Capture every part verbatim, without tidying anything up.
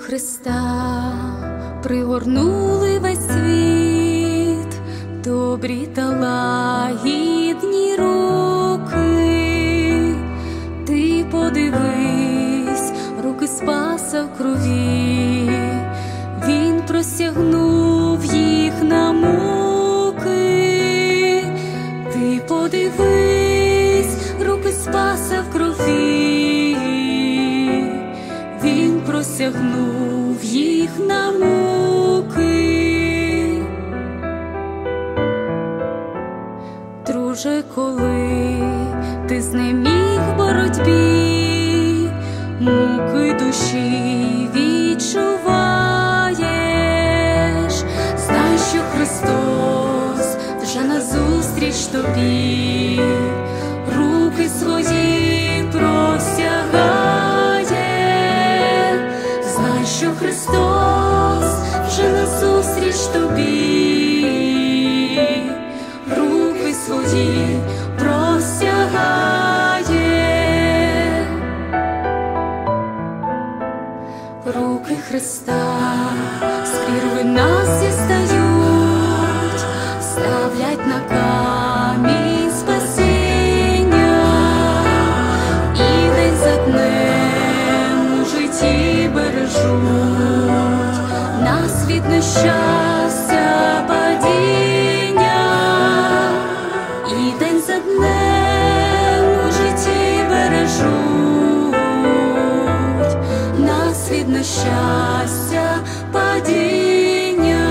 Христа пригорнули весь світ, добрі та лагідні руки. Ти подивись, руки Спаса в крові, Він простягнув їх на муки. Ти подивись, руки Спаса в крові, Він простягнув їх на муки. Друже, коли ти знеміг в боротьбі, муки душі відчуваєш, знай, що Христос вже назустріч тобі руки свої простягає. Знай, що Христос вже назустріч тобі руки свої простягає. Руки Христа з прірви нас дістають, ставлять на камінь спасіння, і день за днем у житті бережуть нас від нещастя, падіння. І день за днем у житті бережуть нас від нещастя, падіння.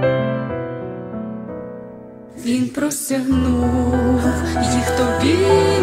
Він простягнув їх тобі